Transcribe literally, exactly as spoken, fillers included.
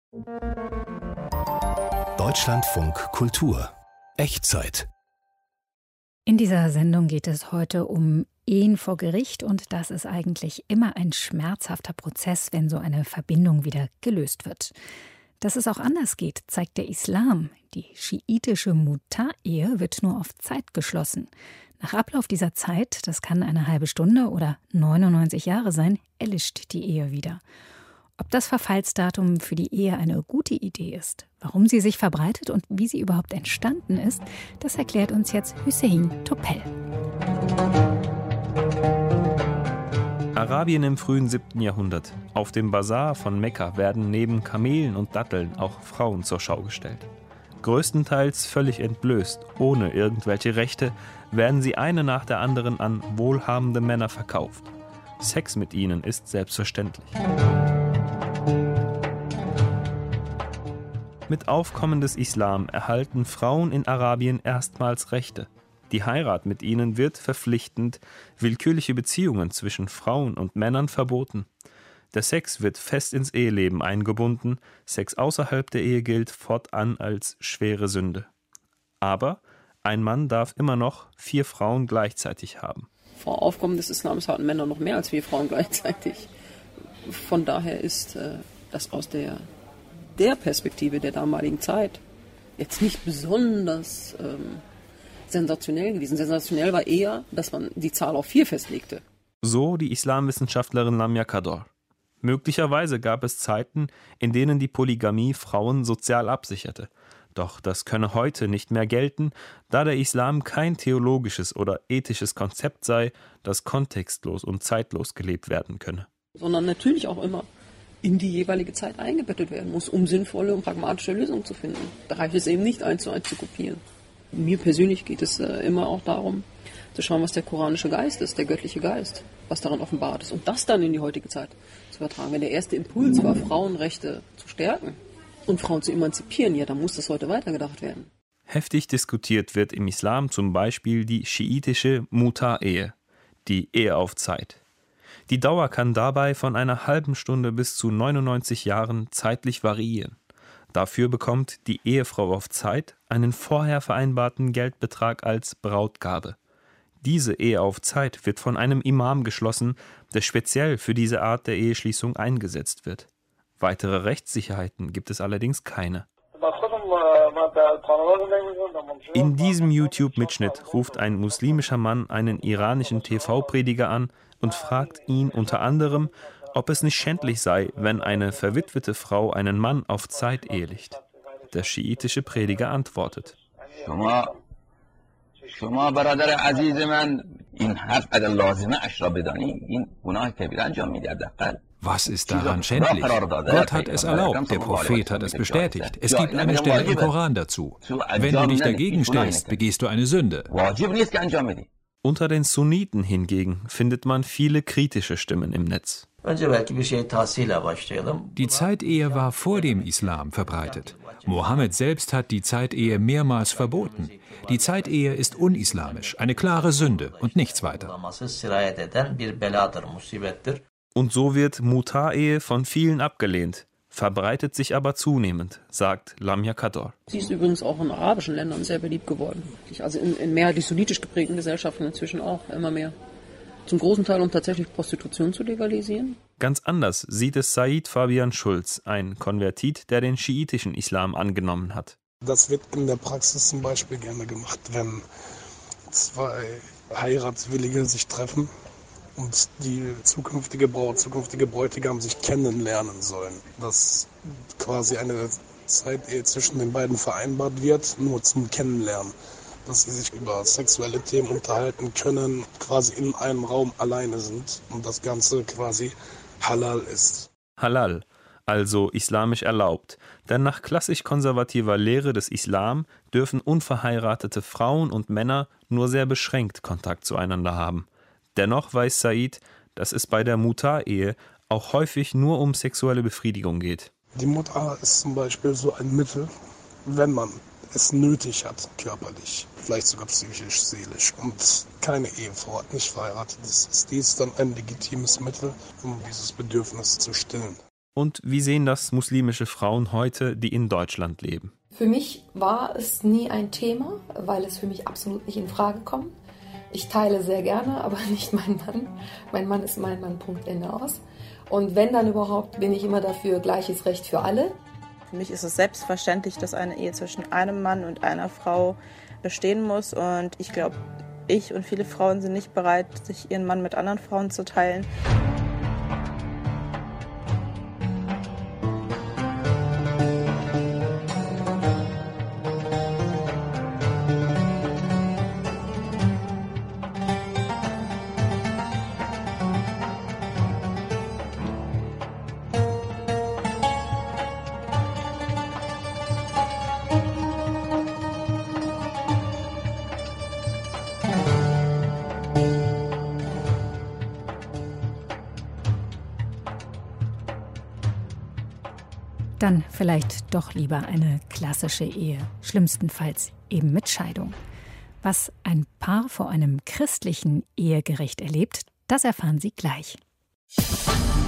Deutschlandfunk Kultur Echtzeit. In dieser Sendung geht es heute um Ehen vor Gericht und das ist eigentlich immer ein schmerzhafter Prozess, wenn so eine Verbindung wieder gelöst wird. Dass es auch anders geht, zeigt der Islam. Die schiitische Muta-Ehe wird nur auf Zeit geschlossen. Nach Ablauf dieser Zeit, das kann eine halbe Stunde oder neunundneunzig Jahre sein, erlischt die Ehe wieder. Ob das Verfallsdatum für die Ehe eine gute Idee ist, warum sie sich verbreitet und wie sie überhaupt entstanden ist, das erklärt uns jetzt Hüseyin Topel. Arabien im frühen siebten Jahrhundert. Auf dem Basar von Mekka werden neben Kamelen und Datteln auch Frauen zur Schau gestellt. Größtenteils völlig entblößt, ohne irgendwelche Rechte, werden sie eine nach der anderen an wohlhabende Männer verkauft. Sex mit ihnen ist selbstverständlich. Mit Aufkommen des Islam erhalten Frauen in Arabien erstmals Rechte. Die Heirat mit ihnen wird verpflichtend, willkürliche Beziehungen zwischen Frauen und Männern verboten. Der Sex wird fest ins Eheleben eingebunden, Sex außerhalb der Ehe gilt fortan als schwere Sünde. Aber ein Mann darf immer noch vier Frauen gleichzeitig haben. Vor Aufkommen des Islams hatten Männer noch mehr als vier Frauen gleichzeitig. Von daher ist äh, das aus der, der Perspektive der damaligen Zeit jetzt nicht besonders ähm, sensationell gewesen. Sensationell war eher, dass man die Zahl auf vier festlegte. So die Islamwissenschaftlerin Lamia Kador. Möglicherweise gab es Zeiten, in denen die Polygamie Frauen sozial absicherte. Doch das könne heute nicht mehr gelten, da der Islam kein theologisches oder ethisches Konzept sei, das kontextlos und zeitlos gelebt werden könne. Sondern natürlich auch immer in die jeweilige Zeit eingebettet werden muss, um sinnvolle und pragmatische Lösungen zu finden. Da reicht es eben nicht, eins zu eins zu kopieren. Mir persönlich geht es äh, immer auch darum, zu schauen, was der koranische Geist ist, der göttliche Geist, was darin offenbart ist. Und das dann in die heutige Zeit zu übertragen. Wenn der erste Impuls war, Frauenrechte zu stärken und Frauen zu emanzipieren, ja, dann muss das heute weitergedacht werden. Heftig diskutiert wird im Islam zum Beispiel die schiitische Muta-Ehe, die Ehe auf Zeit. Die Dauer kann dabei von einer halben Stunde bis zu neunundneunzig Jahren zeitlich variieren. Dafür bekommt die Ehefrau auf Zeit einen vorher vereinbarten Geldbetrag als Brautgabe. Diese Ehe auf Zeit wird von einem Imam geschlossen, der speziell für diese Art der Eheschließung eingesetzt wird. Weitere Rechtssicherheiten gibt es allerdings keine. In diesem YouTube-Mitschnitt ruft ein muslimischer Mann einen iranischen T V-Prediger an und fragt ihn unter anderem, ob es nicht schändlich sei, wenn eine verwitwete Frau einen Mann auf Zeit ehelicht. Der schiitische Prediger antwortet: Was ist daran schändlich? Gott hat es erlaubt, der Prophet hat es bestätigt. Es gibt eine Stelle im Koran dazu. Wenn du dich dagegen stellst, begehst du eine Sünde. Unter den Sunniten hingegen findet man viele kritische Stimmen im Netz. Die Zeitehe war vor dem Islam verbreitet. Mohammed selbst hat die Zeitehe mehrmals verboten. Die Zeitehe ist unislamisch, eine klare Sünde und nichts weiter. Und so wird Muta-Ehe von vielen abgelehnt, verbreitet sich aber zunehmend, sagt Lamia Kador. Sie ist übrigens auch in arabischen Ländern sehr beliebt geworden. Also in, in mehrheitlich sunnitisch geprägten Gesellschaften inzwischen auch immer mehr. Zum großen Teil, um tatsächlich Prostitution zu legalisieren. Ganz anders sieht es Said Fabian Schulz, ein Konvertit, der den schiitischen Islam angenommen hat. Das wird in der Praxis zum Beispiel gerne gemacht, wenn zwei Heiratswillige sich treffen und die zukünftige Braut, zukünftige Bräutigam sich kennenlernen sollen. Dass quasi eine Zeitehe zwischen den beiden vereinbart wird, nur zum Kennenlernen. Dass sie sich über sexuelle Themen unterhalten können, quasi in einem Raum alleine sind und das Ganze quasi halal ist. Halal, also islamisch erlaubt. Denn nach klassisch-konservativer Lehre des Islam dürfen unverheiratete Frauen und Männer nur sehr beschränkt Kontakt zueinander haben. Dennoch weiß Said, dass es bei der Muta-Ehe auch häufig nur um sexuelle Befriedigung geht. Die Muta ist zum Beispiel so ein Mittel, wenn man es nötig hat, körperlich, vielleicht sogar psychisch, seelisch und keine Ehefrau hat, nicht verheiratet ist, ist dies dann ein legitimes Mittel, um dieses Bedürfnis zu stillen. Und wie sehen das muslimische Frauen heute, die in Deutschland leben? Für mich war es nie ein Thema, weil es für mich absolut nicht in Frage kommt. Ich teile sehr gerne, aber nicht mein Mann. Mein Mann ist mein Mann, Punkt, Ende aus. Und wenn dann überhaupt, bin ich immer dafür, gleiches Recht für alle. Für mich ist es selbstverständlich, dass eine Ehe zwischen einem Mann und einer Frau bestehen muss. Und ich glaube, ich und viele Frauen sind nicht bereit, sich ihren Mann mit anderen Frauen zu teilen. Dann vielleicht doch lieber eine klassische Ehe, schlimmstenfalls eben mit Scheidung. Was ein Paar vor einem christlichen Ehegericht erlebt, das erfahren Sie gleich.